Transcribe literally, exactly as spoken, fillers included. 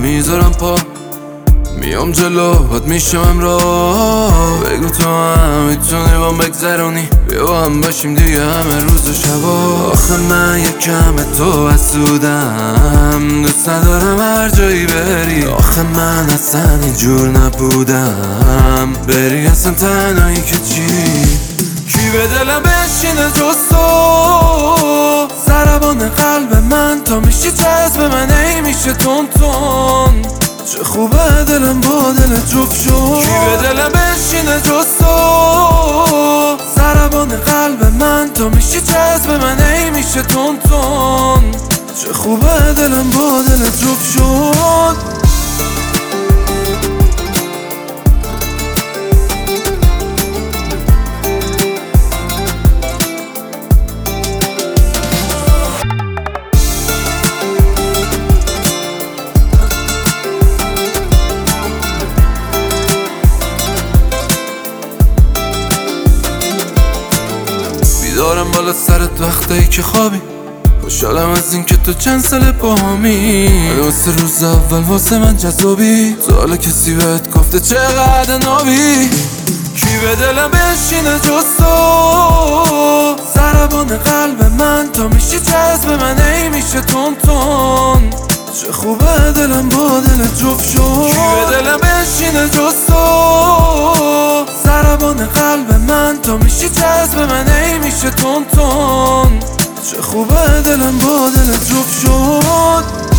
میذارم پا، میام جلو باد میشم راه. بگو تو هم میتونی با بگذرونی، بیا با هم باشیم دیگه همه روز و شبا. آخه من یکم تو حسودم، دوست ندارم هر جایی بری. آخه من اصلا اینجور نبودم، بری اصلا تنهایی که چی. کی به دلم بشینه جز تو، ضربان قلب من تا میشی جذب من ای میشه تون تون. چه خوبه دلم با دل جفت شد. کی به دلم بشینه جز تو، ضربان قلب من تا میشی جذب من ای میشه تون تون. چه خوبه دلم با دل جفت شد. بیدارم بالا سرت وقتایی که خوابی، خوشحالم از این که تو چند ساله با همی. واسه روز اول واسه من جذابی، تو حالا کسی بهت گفته چقدر نابی. کی به دلم بشینه جز تو، ضربان قلب من تا میشی جذب من ای میشه تون تون. چه خوبه دلم با دل جفت شد. کی به دلم بشینه جز تو، ضربان قلب من تا میشی جذب من ای میشه تون تون. چه خوبه دلم با دل جفت شد.